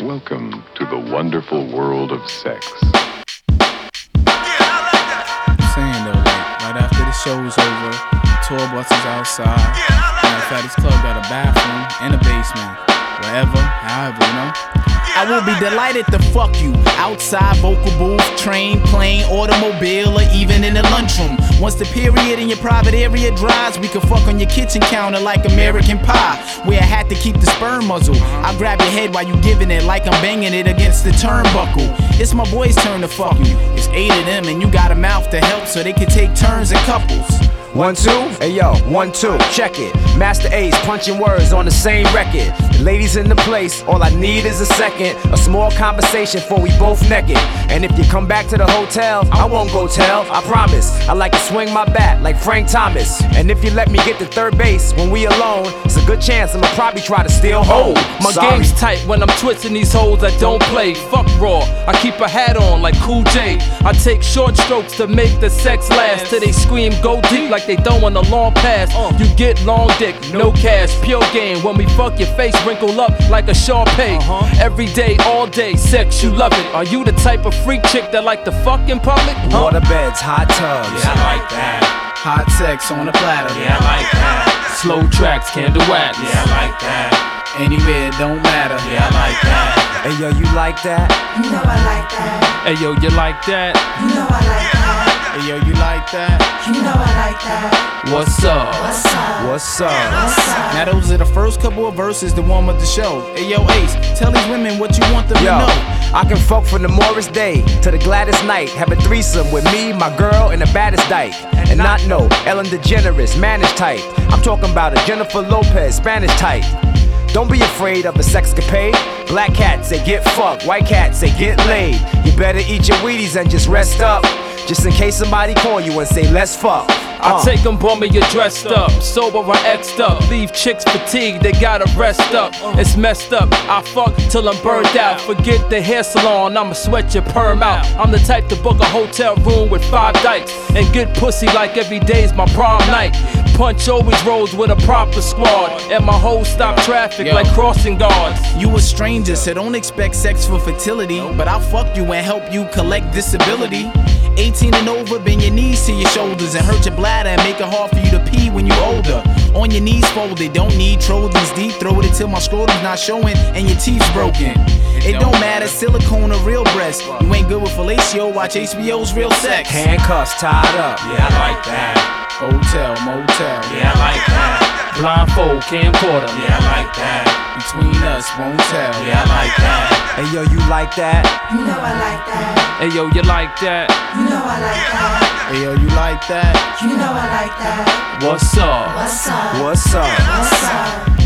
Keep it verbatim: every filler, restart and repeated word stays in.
Welcome to the wonderful world of sex. I'm saying though, like, right after the show's over, the tour bus is outside. Matter of fact, this club got a bathroom and a basement. Wherever, however, you know. I will be delighted to fuck you outside, vocal booth, train, plane, automobile, or even in the lunchroom. Once the period in your private area dries, we can fuck on your kitchen counter like American Pie. Wear a hat to keep the sperm muzzle. I'll grab your head while you giving it like I'm banging it against the turnbuckle. It's my boys' turn to fuck you. It's eight of them and you got a mouth to help so they can take turns in couples. One, two, hey yo, one, two, check it. Master Ace punching words on the same record. The ladies in the place, all I need is a second. A small conversation before we both naked. And if you come back to the hotel, I won't go tell, I promise. I like to swing my bat like Frank Thomas. And if you let me get to third base when we alone, it's a good chance I'ma probably try to steal home. My Sorry. game's tight when I'm twisting these hoes that don't play. Fuck raw, I keep a hat on like Cool J. I take short strokes to make the sex last. Till they scream go deep like they don't want a long pass. You get long dick, no cash, pure game. When we fuck your face wrinkle up like a Sharpay. Every day, all day, sex, you love it. Are you the type of freak chick that like to fuck in public? Huh? Water beds, hot tubs. Yeah, I like that. Hot sex on a platter. Yeah, I like that. Slow tracks, candle wax. Yeah, I like that. Anywhere, it don't matter. Yeah, I like that. Hey yo, you like that? You know I like that. Hey yo, you like that? You know I like that. Hey yo, you like that? You know I like that. What's up? What's up? What's up? What's up? Now those are the first couple of verses to warm up the show. Hey yo, Ace, tell these women what you want them Yo, to know. I can fuck from the Morris Day to the Gladys Knight. Have a threesome with me, my girl, and the baddest dyke. And not know Ellen DeGeneres, managed type. I'm talking about a Jennifer Lopez, Spanish type. Don't be afraid of a sexcapade. Black cats say get fucked, white cats say get laid. You better eat your Wheaties and just rest up. Just in case somebody call you and say let's fuck. I Uh. take them bummer, you're dressed up. Sober or X'd up. Leave chicks fatigued, they gotta rest up. It's messed up. I fuck till I'm burned out. Forget the hair salon, I'ma sweat your perm out. I'm the type to book a hotel room with five dykes and get pussy like every day's my prom night. Punch always rolls with a proper squad, and my hoes stop traffic Yo. like crossing guards. You a stranger, so don't expect sex for fertility. But I'll fuck you and help you collect disability. eighteen and over, bend your knees to your shoulders and hurt your bladder and make it hard for you to pee when you older. On your knees folded, don't need Trojans deep throated till my scrotum's not showing and your teeth's broken. It don't matter, silicone or real breast. You ain't good with fellatio, watch H B O's Real Sex. Handcuffs tied up. Yeah, I like that. Hotel, motel. Yeah, I like that. Blindfold, camcorder. Yeah, I like that. Between us, won't tell. Yeah, I like that. Hey yo, you like that? You know I like that. Hey yo, you like that? You know I like that. Hey yo, you like that? You know I like that. What's up? What's up? What's up? What's up?